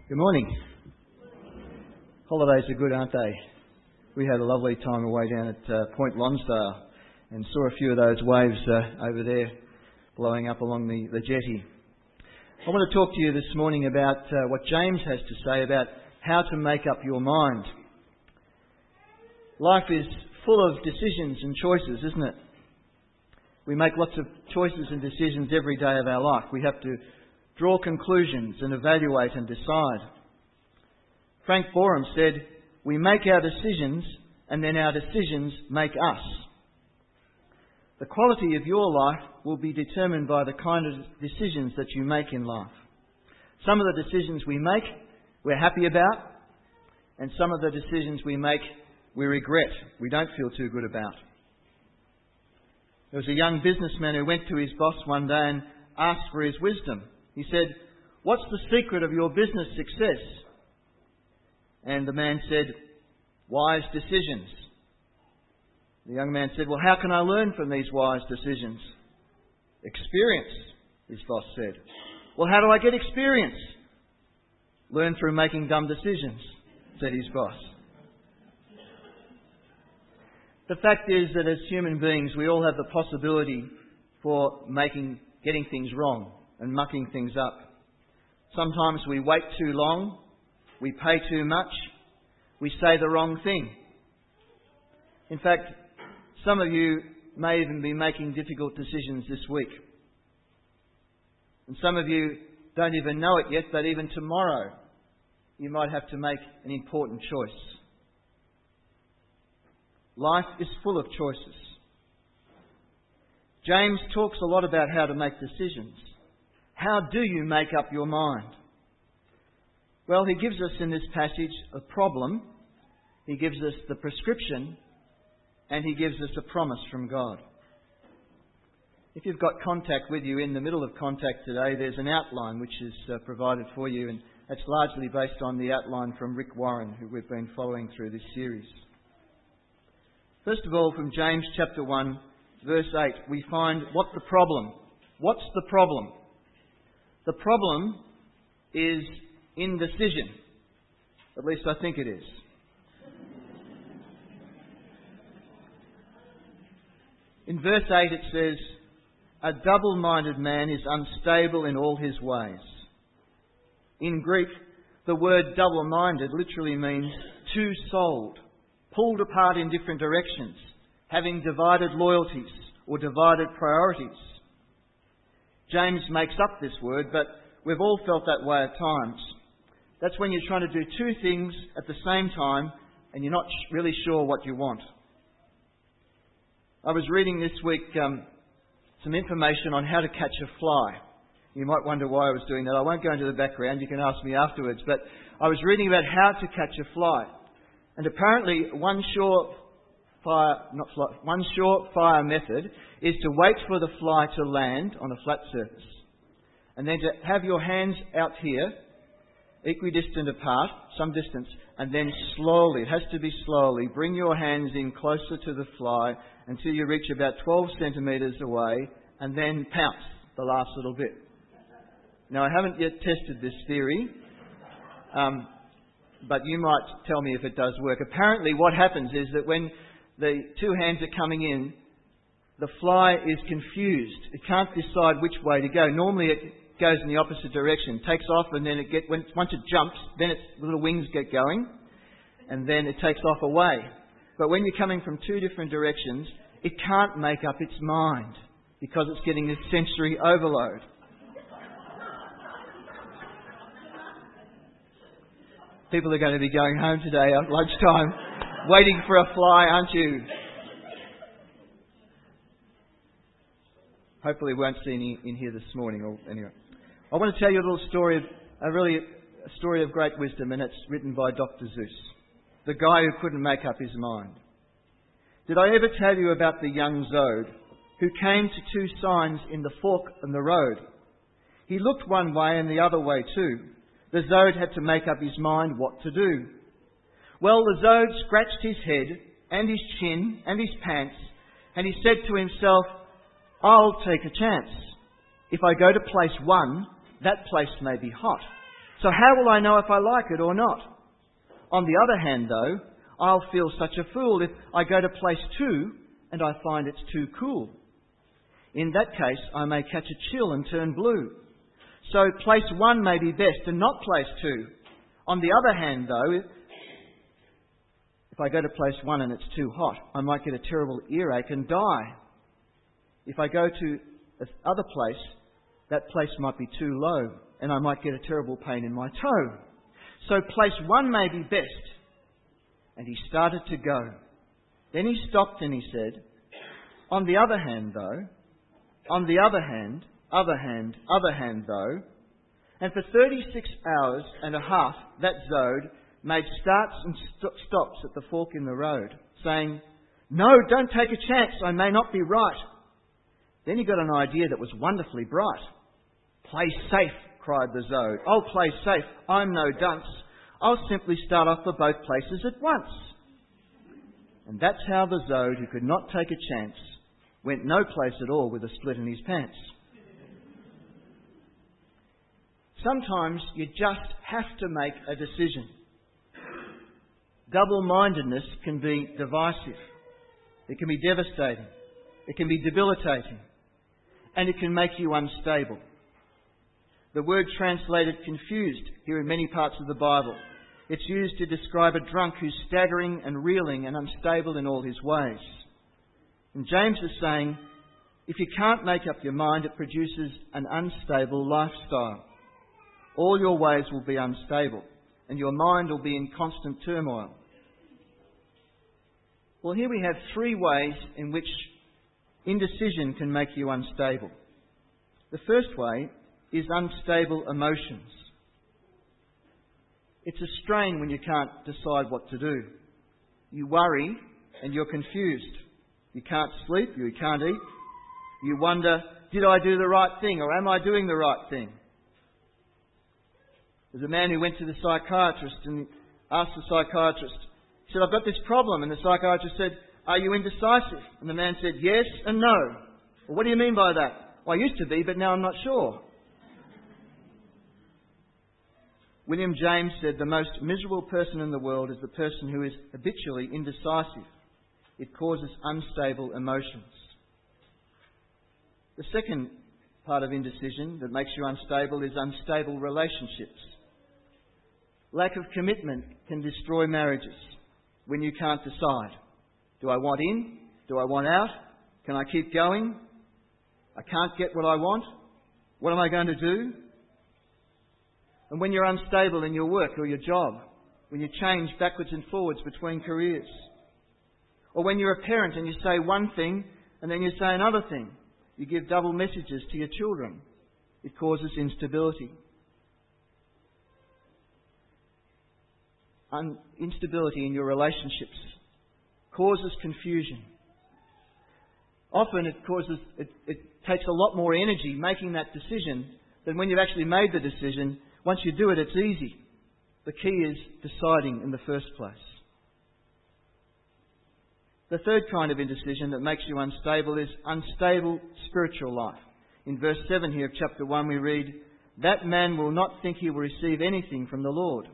Good morning. Holidays are good, aren't they? We had a lovely time away down at Point Lonsdale and saw a few of those waves over there blowing up along the jetty. I want to talk to you this morning about what James has to say about how to make up your mind. Life is full of decisions and choices, isn't it? We make lots of choices and decisions every day of our life. We have to draw conclusions and evaluate and decide. Frank Boreham said, "We make our decisions and then our decisions make us." The quality of your life will be determined by the kind of decisions that you make in life. Some of the decisions we make, we're happy about, and some of the decisions we make, we regret, we don't feel too good about. There was a young businessman who went to his boss one day and asked for his wisdom. He said, "What's the secret of your business success?" And the man said, "Wise decisions." The young man said, "Well, how can I learn from these wise decisions?" "Experience," his boss said. "Well, how do I get experience?" "Learn through making dumb decisions," said his boss. The fact is that as human beings, we all have the possibility for getting things wrong and mucking things up. Sometimes we wait too long, we pay too much, we say the wrong thing. In fact, some of you may even be making difficult decisions this week. And some of you don't even know it yet, but even tomorrow you might have to make an important choice. Life is full of choices. James talks a lot about how to make decisions. How do you make up your mind? Well, he gives us in this passage a problem, he gives us the prescription, and he gives us a promise from God. If you've got contact with you, in the middle of contact today, there's an outline which is provided for you, and it's largely based on the outline from Rick Warren, who we've been following through this series. First of all, from James chapter 1, verse 8, we find what's the problem. What's the problem? The problem is indecision. At least I think it is. In verse 8 it says, "A double-minded man is unstable in all his ways." In Greek, the word double-minded literally means two-souled, pulled apart in different directions, having divided loyalties or divided priorities. James makes up this word, but we've all felt that way at times. That's when you're trying to do two things at the same time and you're not really sure what you want. I was reading this week some information on how to catch a fly. You might wonder why I was doing that. I won't go into the background. You can ask me afterwards. But I was reading about how to catch a fly. And apparently one surefire method is to wait for the fly to land on a flat surface. And then to have your hands out here, equidistant apart, some distance, and then slowly, it has to be slowly, bring your hands in closer to the fly until you reach about 12 centimetres away, and then pounce the last little bit. Now, I haven't yet tested this theory, but you might tell me if it does work. Apparently what happens is that when the two hands are coming in, the fly is confused. It can't decide which way to go. Normally it goes in the opposite direction, takes off, and then once it jumps, then its little wings get going, and then it takes off away. But when you're coming from two different directions, it can't make up its mind because it's getting this sensory overload. People are going to be going home today at lunchtime waiting for a fly, aren't you? Hopefully we won't see any in here this morning. Or anyway, I want to tell you a little story, a story of great wisdom, and it's written by Dr. Seuss, the guy who couldn't make up his mind. Did I ever tell you about the young Zode who came to two signs in the fork in the road? He looked one way and the other way too. The Zode had to make up his mind what to do. Well, the Zode scratched his head and his chin and his pants, and he said to himself, "I'll take a chance. If I go to place 1, that place may be hot. So how will I know if I like it or not? On the other hand, though, I'll feel such a fool if I go to place 2 and I find it's too cool. In that case, I may catch a chill and turn blue. So place 1 may be best and not place 2. On the other hand, though, if I go to place 1 and it's too hot, I might get a terrible earache and die. If I go to the other place, that place might be too low and I might get a terrible pain in my toe. So place 1 may be best. And he started to go. Then he stopped and he said, on the other hand, though, though, and for 36 hours and a half, that Zode made starts and stops at the fork in the road, saying, no, don't take a chance, I may not be right. Then he got an idea that was wonderfully bright. Play safe, cried the Zode. I'll play safe, I'm no dunce. I'll simply start off for both places at once. And that's how the Zode, who could not take a chance, went no place at all with a split in his pants. Sometimes you just have to make a decision. Double-mindedness can be divisive. It can be devastating. It can be debilitating. And it can make you unstable. The word translated confused here in many parts of the Bible. It's used to describe a drunk who's staggering and reeling and unstable in all his ways. And James is saying, if you can't make up your mind, it produces an unstable lifestyle. All your ways will be unstable, and your mind will be in constant turmoil. Well, here we have 3 ways in which indecision can make you unstable. The first way is unstable emotions. It's a strain when you can't decide what to do. You worry and you're confused. You can't sleep, you can't eat. You wonder, did I do the right thing or am I doing the right thing? There's a man who went to the psychiatrist and asked the psychiatrist, he said, I've got this problem. And the psychiatrist said, are you indecisive? And the man said, yes and no. Well, what do you mean by that? Well, I used to be, but now I'm not sure. William James said, the most miserable person in the world is the person who is habitually indecisive. It causes unstable emotions. The second part of indecision that makes you unstable is unstable relationships. Lack of commitment can destroy marriages when you can't decide. Do I want in? Do I want out? Can I keep going? I can't get what I want. What am I going to do? And when you're unstable in your work or your job, when you change backwards and forwards between careers, or when you're a parent and you say one thing and then you say another thing, you give double messages to your children, it causes instability. Instability in your relationships causes confusion. Often it takes a lot more energy making that decision than when you've actually made the decision. Once you do it, it's easy. The key is deciding in the first place. The third kind of indecision that makes you unstable is unstable spiritual life. In verse 7 here of chapter 1 we read, that man will not think he will receive anything from the Lord.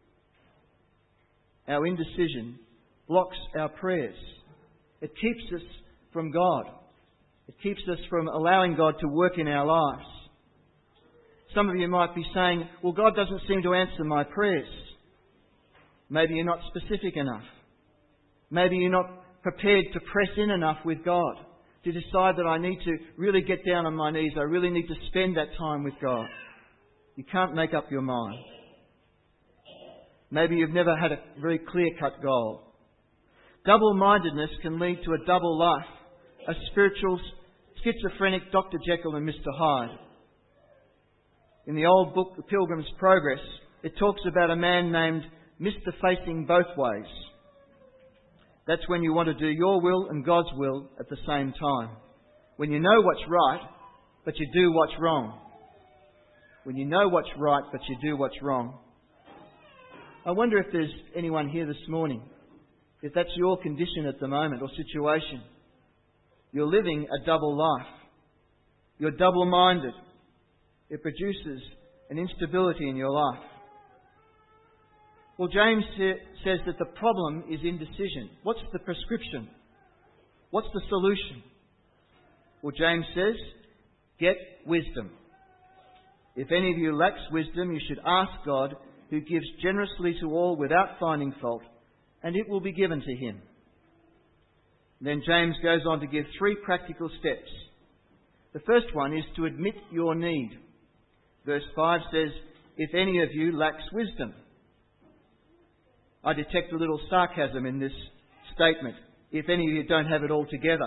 Our indecision blocks our prayers. It keeps us from God. It keeps us from allowing God to work in our lives. Some of you might be saying, well, God doesn't seem to answer my prayers. Maybe you're not specific enough. Maybe you're not prepared to press in enough with God to decide that I need to really get down on my knees. I really need to spend that time with God. You can't make up your mind. Maybe you've never had a very clear-cut goal. Double-mindedness can lead to a double life, a spiritual schizophrenic Dr. Jekyll and Mr. Hyde. In the old book, The Pilgrim's Progress, it talks about a man named Mr. Facing Both Ways. That's when you want to do your will and God's will at the same time. When you know what's right, but you do what's wrong. When you know what's right, but you do what's wrong. I wonder if there's anyone here this morning, if that's your condition at the moment or situation. You're living a double life. You're double-minded. It produces an instability in your life. Well, James says that the problem is indecision. What's the prescription? What's the solution? Well, James says, get wisdom. If any of you lacks wisdom, you should ask God, who gives generously to all without finding fault, and it will be given to him. Then James goes on to give 3 practical steps. The first one is to admit your need. Verse 5 says, if any of you lacks wisdom. I detect a little sarcasm in this statement. If any of you don't have it all together.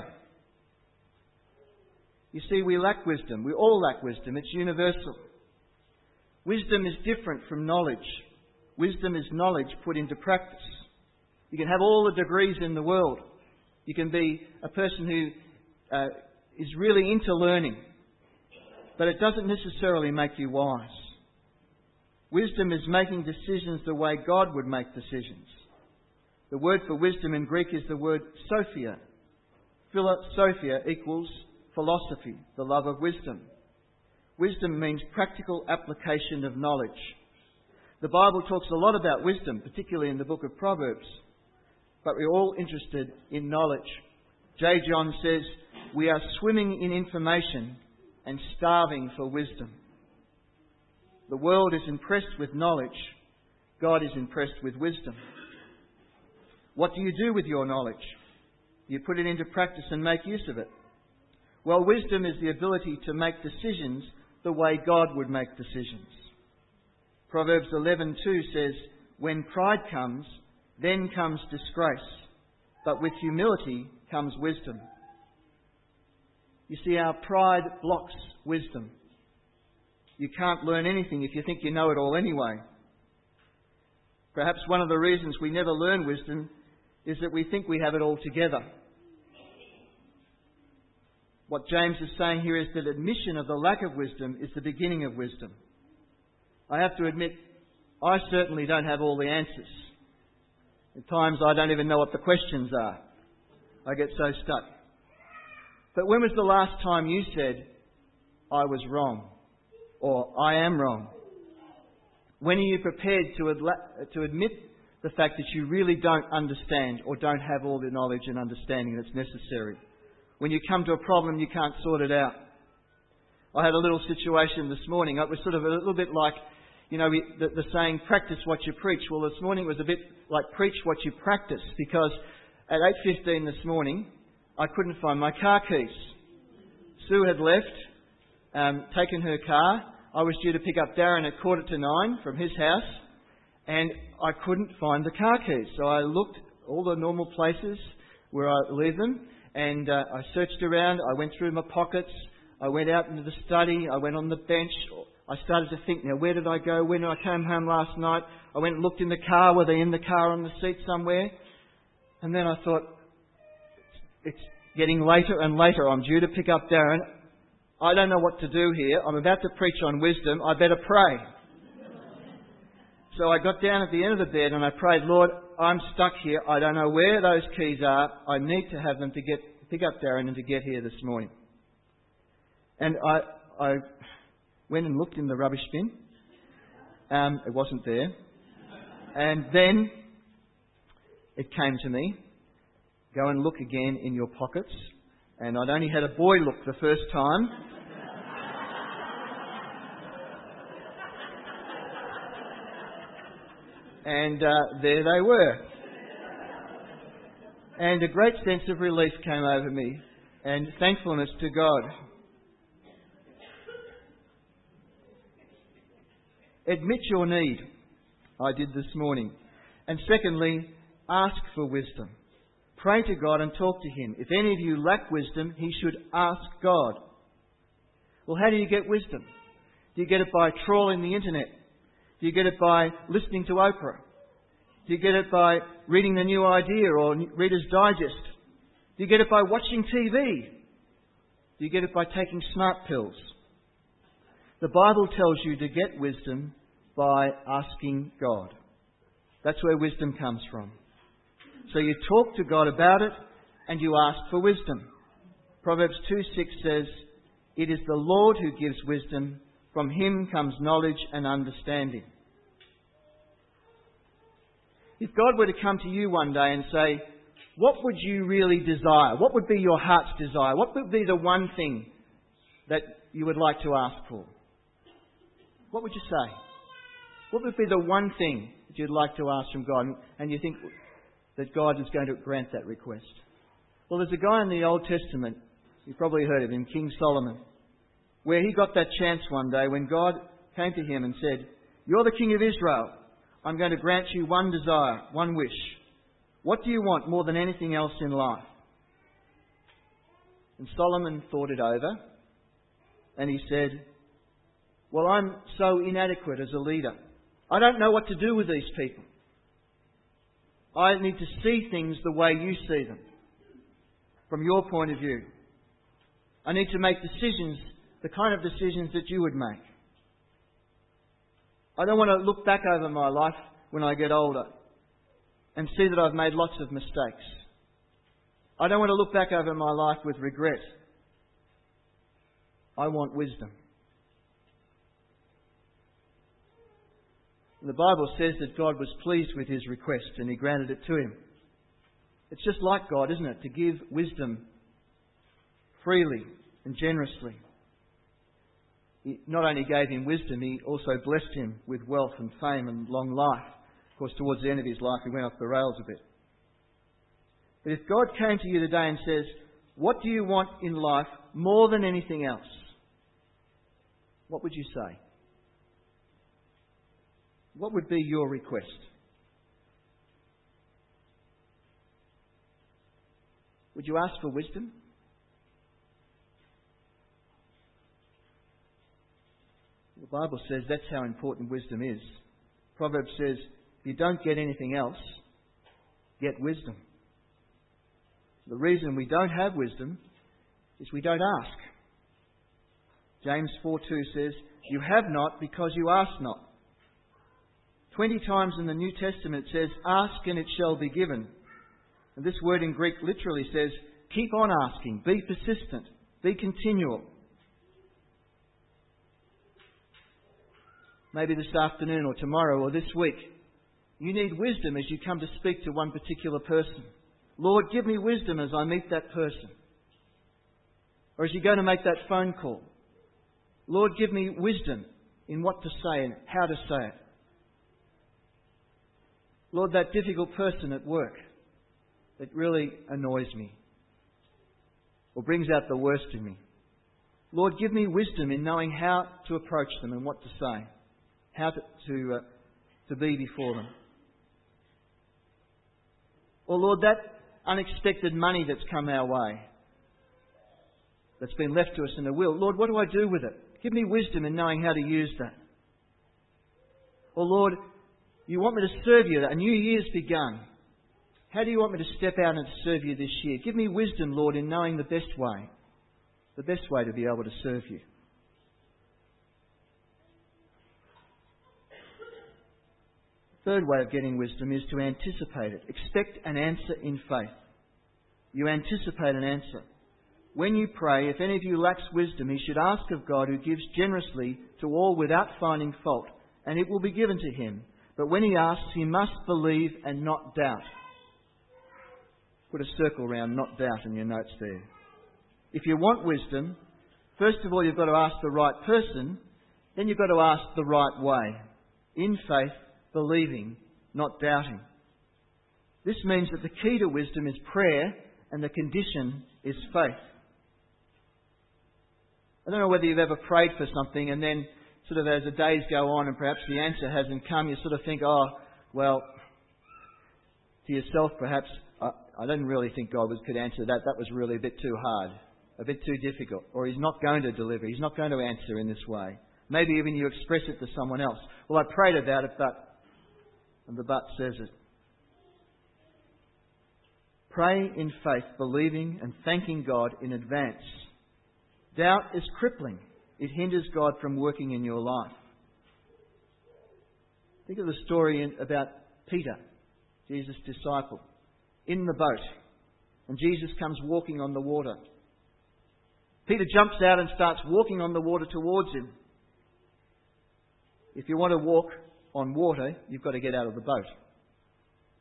You see, we lack wisdom. We all lack wisdom. It's universal. Wisdom is different from knowledge. Wisdom is knowledge put into practice. You can have all the degrees in the world. You can be a person who is really into learning. But it doesn't necessarily make you wise. Wisdom is making decisions the way God would make decisions. The word for wisdom in Greek is the word Sophia. Philosophia equals philosophy, the love of wisdom. Wisdom means practical application of knowledge. The Bible talks a lot about wisdom, particularly in the book of Proverbs. But we're all interested in knowledge. J. John says, we are swimming in information and starving for wisdom. The world is impressed with knowledge. God is impressed with wisdom. What do you do with your knowledge? You put it into practice and make use of it. Well, wisdom is the ability to make decisions the way God would make decisions. Proverbs 11:2 says, when pride comes, then comes disgrace, but with humility comes wisdom. You see, our pride blocks wisdom. You can't learn anything if you think you know it all anyway. Perhaps one of the reasons we never learn wisdom is that we think we have it all together. What James is saying here is that admission of the lack of wisdom is the beginning of wisdom. I have to admit, I certainly don't have all the answers. At times I don't even know what the questions are. I get so stuck. But when was the last time you said, I was wrong? Or I am wrong? When are you prepared to admit the fact that you really don't understand or don't have all the knowledge and understanding that's necessary? When you come to a problem, you can't sort it out. I had a little situation this morning. It was sort of a little bit like, the saying, practice what you preach. Well, this morning it was a bit like preach what you practice, because at 8:15 this morning, I couldn't find my car keys. Sue had left, taken her car. I was due to pick up Darren at 9:15 from his house, and I couldn't find the car keys. So I looked all the normal places where I leave them, and I searched around. I went through my pockets. I went out into the study. I went on the bench. I started to think, now, where did I go? When I came home last night, I went and looked in the car. Were they in the car on the seat somewhere? And then I thought, it's getting later and later. I'm due to pick up Darren. I don't know what to do here. I'm about to preach on wisdom. I better pray. So I got down at the end of the bed and I prayed, Lord, I'm stuck here. I don't know where those keys are. I need to have them to pick up Darren and to get here this morning. And I went and looked in the rubbish bin. It wasn't there. And then it came to me, go and look again in your pockets. And I'd only had a boy look the first time. And there they were. And a great sense of relief came over me, and thankfulness to God. Admit your need, I did this morning. And secondly, ask for wisdom. Pray to God and talk to Him. If any of you lack wisdom, he should ask God. Well, how do you get wisdom? Do you get it by trawling the internet? Do you get it by listening to Oprah? Do you get it by reading The New Idea or Reader's Digest? Do you get it by watching TV? Do you get it by taking smart pills? The Bible tells you to get wisdom by asking God. That's where wisdom comes from. So you talk to God about it and you ask for wisdom. Proverbs 2:6 says, it is the Lord who gives wisdom. From Him comes knowledge and understanding. If God were to come to you one day and say, what would you really desire? What would be your heart's desire? What would be the one thing that you would like to ask for? What would you say? What would be the one thing that you'd like to ask from God and you think that God is going to grant that request? Well, there's a guy in the Old Testament, you've probably heard of him, King Solomon, where he got that chance one day when God came to him and said, "You're the King of Israel. I'm going to grant you one desire, one wish. What do you want more than anything else in life?" And Solomon thought it over and he said, "Well, I'm so inadequate as a leader. I don't know what to do with these people. I need to see things the way you see them, from your point of view. I need to make decisions, the kind of decisions that you would make. I don't want to look back over my life when I get older and see that I've made lots of mistakes. I don't want to look back over my life with regret. I want wisdom." The Bible says that God was pleased with his request and he granted it to him. It's just like God, isn't it, to give wisdom freely and generously. He not only gave him wisdom, he also blessed him with wealth and fame and long life. Of course, towards the end of his life, he went off the rails a bit. But if God came to you today and says, "What do you want in life more than anything else?" what would you say? What would be your request? Would you ask for wisdom? The Bible says that's how important wisdom is. Proverbs says, if you don't get anything else, get wisdom. The reason we don't have wisdom is we don't ask. James 4:2 says, "You have not because you ask not." 20 times in the New Testament it says, "Ask and it shall be given." And this word in Greek literally says, keep on asking, be persistent, be continual. Maybe this afternoon or tomorrow or this week, you need wisdom as you come to speak to one particular person. Lord, give me wisdom as I meet that person. Or as you go to make that phone call. Lord, give me wisdom in what to say and how to say it. Lord, that difficult person at work that really annoys me or brings out the worst in me. Lord, give me wisdom in knowing how to approach them and what to say, how to be before them. Or Lord, that unexpected money that's come our way, that's been left to us in a will, Lord, what do I do with it? Give me wisdom in knowing how to use that. Or Lord, you want me to serve you. A new year's begun. How do you want me to step out and serve you this year? Give me wisdom, Lord, in knowing the best way to be able to serve you. The third way of getting wisdom is to anticipate it. Expect an answer in faith. You anticipate an answer. When you pray, if any of you lacks wisdom, he should ask of God, who gives generously to all without finding fault, and it will be given to him. But when he asks, he must believe and not doubt. Put a circle around not doubt in your notes there. If you want wisdom, first of all you've got to ask the right person, then you've got to ask the right way. In faith, believing, not doubting. This means that the key to wisdom is prayer and the condition is faith. I don't know whether you've ever prayed for something and then sort of as the days go on and perhaps the answer hasn't come, you sort of think, oh, well, to yourself perhaps, I didn't really think God could answer that. That was really a bit too hard, a bit too difficult. Or He's not going to deliver. He's not going to answer in this way. Maybe even you express it to someone else. Well, I prayed about it, and the but says it. Pray in faith, believing and thanking God in advance. Doubt is crippling. It hinders God from working in your life. Think of the story about Peter, Jesus' disciple, in the boat. And Jesus comes walking on the water. Peter jumps out and starts walking on the water towards him. If you want to walk on water, you've got to get out of the boat.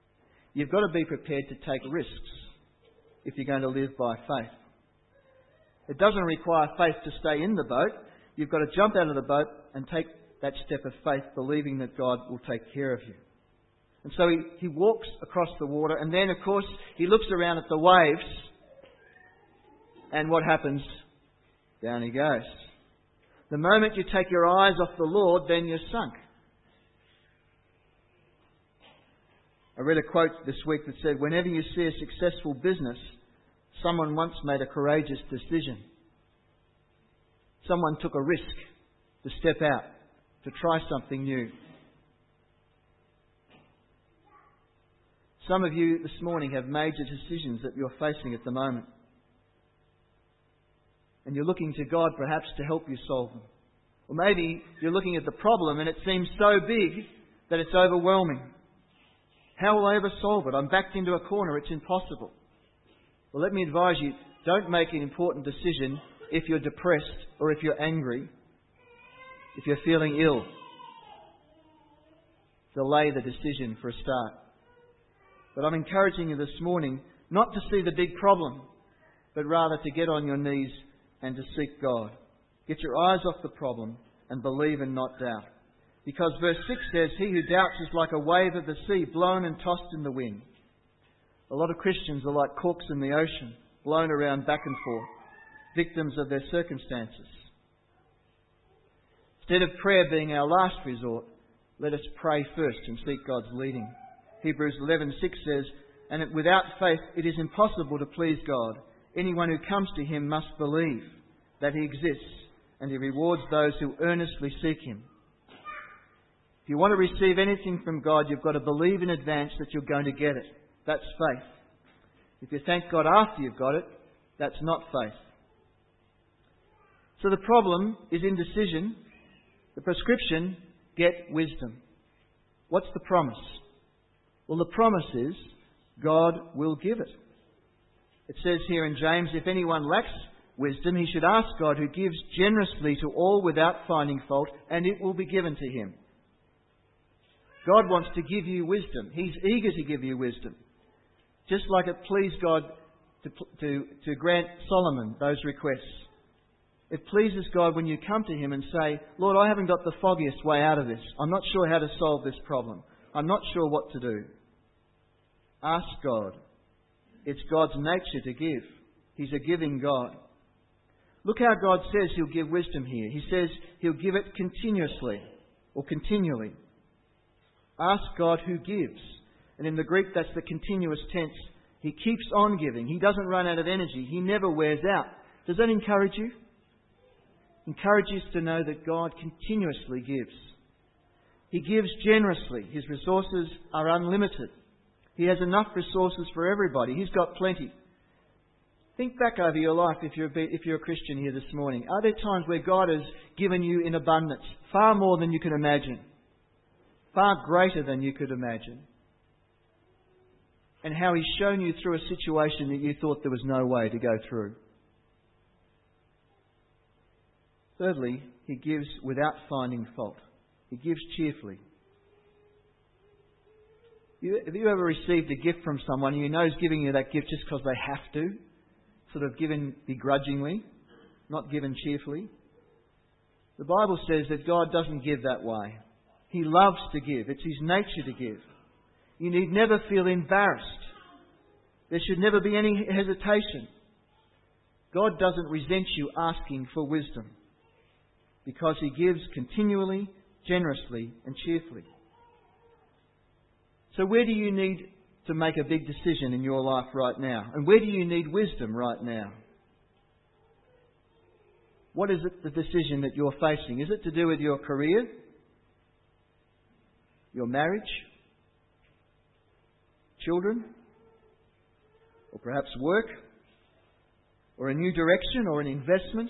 you've got to be prepared to take risks if you're going to live by faith. It doesn't require faith to stay in the boat. You've got to jump out of the boat and take that step of faith, believing that God will take care of you. And so he walks across the water, and then, of course, he looks around at the waves, and what happens? Down he goes. The moment you take your eyes off the Lord, then you're sunk. I read a quote this week that said, "Whenever you see a successful business, someone once made a courageous decision. Someone took a risk to step out, to try something new." Some of you this morning have major decisions that you're facing at the moment. And you're looking to God perhaps to help you solve them. Or maybe you're looking at the problem and it seems so big that it's overwhelming. How will I ever solve it? I'm backed into a corner. It's impossible. Well, let me advise you, don't make an important decision if you're depressed or if you're angry, if you're feeling ill. Delay the decision for a start. But I'm encouraging you this morning not to see the big problem, but rather to get on your knees and to seek God. Get your eyes off the problem and believe and not doubt. Because verse 6 says, "He who doubts is like a wave of the sea, blown and tossed in the wind." A lot of Christians are like corks in the ocean, blown around back and forth, victims of their circumstances. Instead of prayer being our last resort, let us pray first and seek God's leading. Hebrews 11:6 says, "And without faith it is impossible to please God. Anyone who comes to Him must believe that He exists, and He rewards those who earnestly seek Him." If you want to receive anything from God, you've got to believe in advance that you're going to get it. That's faith. If you thank God after you've got it, that's not faith. So the problem is indecision. The prescription, get wisdom. What's the promise? Well, the promise is God will give it. It says here in James, "If anyone lacks wisdom, he should ask God, who gives generously to all without finding fault, and it will be given to him." God wants to give you wisdom. He's eager to give you wisdom. Just like it pleased God to grant Solomon those requests. It pleases God when you come to Him and say, "Lord, I haven't got the foggiest way out of this. I'm not sure how to solve this problem. I'm not sure what to do." Ask God. It's God's nature to give. He's a giving God. Look how God says He'll give wisdom here. He says He'll give it continuously or continually. Ask God who gives. And in the Greek, that's the continuous tense. He keeps on giving. He doesn't run out of energy. He never wears out. Does that encourage you? Encourage you to know that God continuously gives. He gives generously. His resources are unlimited. He has enough resources for everybody. He's got plenty. Think back over your life if you're a Christian here this morning. Are there times where God has given you in abundance, far more than you can imagine, far greater than you could imagine? And how He's shown you through a situation that you thought there was no way to go through. Thirdly, He gives without finding fault. He gives cheerfully. Have you ever received a gift from someone and you know He's giving you that gift just because they have to? Sort of given begrudgingly, not given cheerfully? The Bible says that God doesn't give that way. He loves to give. It's His nature to give. You need never feel embarrassed. There should never be any hesitation. God doesn't resent you asking for wisdom, because He gives continually, generously and cheerfully. So where do you need to make a big decision in your life right now? And where do you need wisdom right now? What is it, the decision that you're facing? Is it to do with your career? Your marriage? Children? Or perhaps work? Or a new direction or an investment?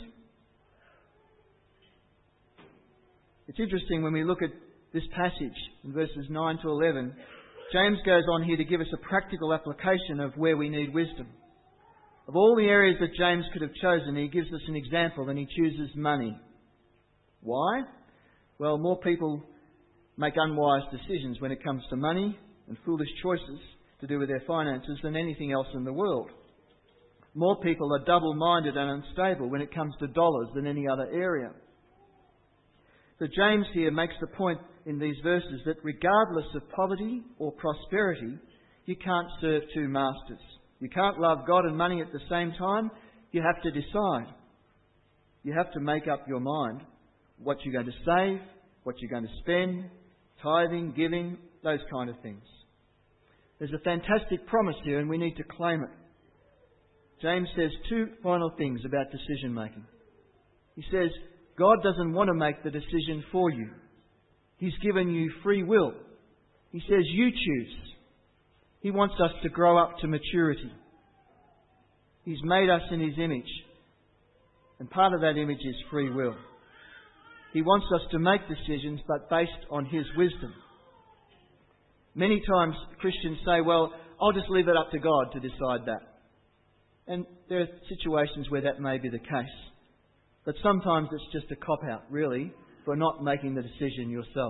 It's interesting when we look at this passage in verses 9 to 11, James goes on here to give us a practical application of where we need wisdom. Of all the areas that James could have chosen, he gives us an example, and he chooses money. Why? Well, more people make unwise decisions when it comes to money and foolish choices. to do with their finances than anything else in the world. More people are double-minded and unstable when it comes to dollars than any other area. So James here makes the point in these verses that regardless of poverty or prosperity, you can't serve two masters. You can't love God and money at the same time. You have to decide. You have to make up your mind what you're going to save, what you're going to spend, tithing, giving, those kind of things. There's a fantastic promise here and we need to claim it. James says two final things about decision making. He says, God doesn't want to make the decision for you. He's given you free will. He says you choose. He wants us to grow up to maturity. He's made us in His image. And part of that image is free will. He wants us to make decisions, but based on His wisdom. Many times Christians say, well, I'll just leave it up to God to decide that. And there are situations where that may be the case. But sometimes it's just a cop-out, really, for not making the decision yourself.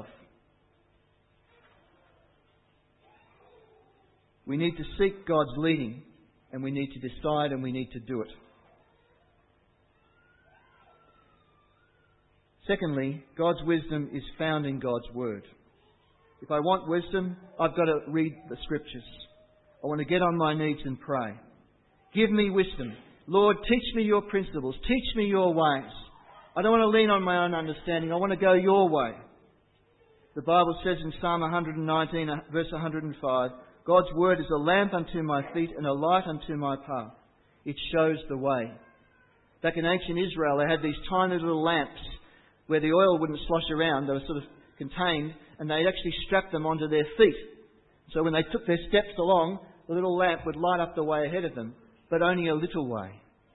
We need to seek God's leading, and we need to decide, and we need to do it. Secondly, God's wisdom is found in God's Word. If I want wisdom, I've got to read the Scriptures. I want to get on my knees and pray. Give me wisdom. Lord, teach me your principles. Teach me your ways. I don't want to lean on my own understanding. I want to go your way. The Bible says in Psalm 119, verse 105, God's Word is a lamp unto my feet and a light unto my path. It shows the way. Back in ancient Israel, they had these tiny little lamps where the oil wouldn't slosh around. They were sort of contained, and they'd actually strap them onto their feet. So when they took their steps along, the little lamp would light up the way ahead of them, but only a little way.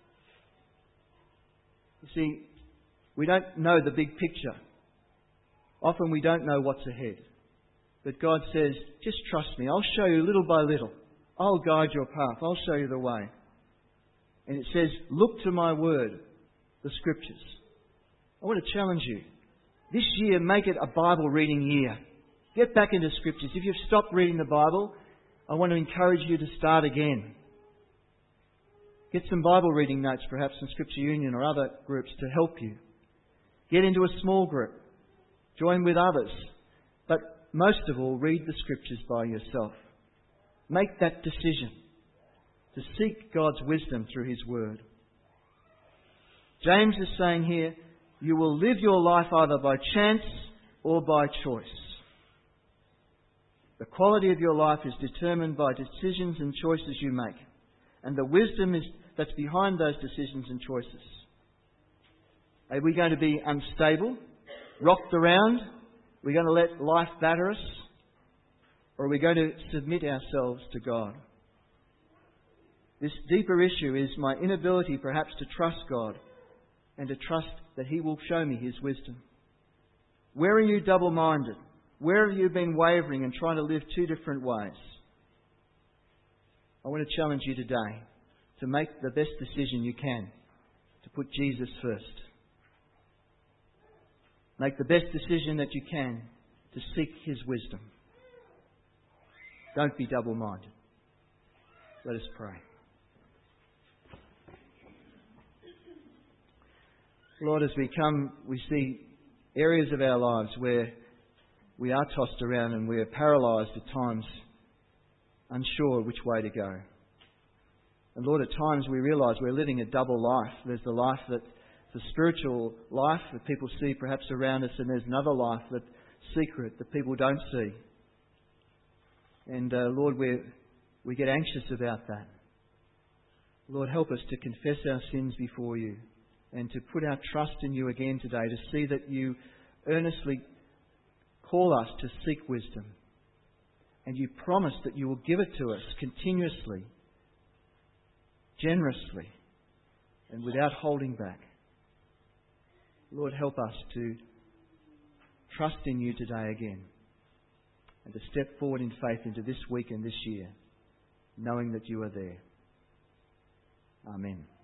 You see, we don't know the big picture. Often we don't know what's ahead. But God says, just trust me. I'll show you little by little. I'll guide your path. I'll show you the way. And it says, look to my word, the Scriptures. I want to challenge you. This year, make it a Bible reading year. Get back into Scriptures. If you've stopped reading the Bible, I want to encourage you to start again. Get some Bible reading notes, perhaps in Scripture Union or other groups to help you. Get into a small group. Join with others. But most of all, read the Scriptures by yourself. Make that decision to seek God's wisdom through His Word. James is saying here, you will live your life either by chance or by choice. The quality of your life is determined by decisions and choices you make. And the wisdom that's behind those decisions and choices. Are we going to be unstable, rocked around? Are we going to let life batter us? Or are we going to submit ourselves to God? This deeper issue is my inability perhaps to trust God and to trust that He will show me His wisdom. Where are you double-minded? Where have you been wavering and trying to live two different ways? I want to challenge you today to make the best decision you can, to put Jesus first. Make the best decision that you can to seek His wisdom. Don't be double-minded. Let us pray. Lord, as we come, we see areas of our lives where we are tossed around and we are paralysed at times, unsure which way to go. And Lord, at times we realise we're living a double life. There's the life that the spiritual life that people see perhaps around us, and there's another life that's secret that people don't see. And Lord, we get anxious about that. Lord, help us to confess our sins before You and to put our trust in You again today, to see that You earnestly call us to seek wisdom. And You promise that You will give it to us continuously, generously, and without holding back. Lord, help us to trust in You today again and to step forward in faith into this week and this year, knowing that You are there. Amen.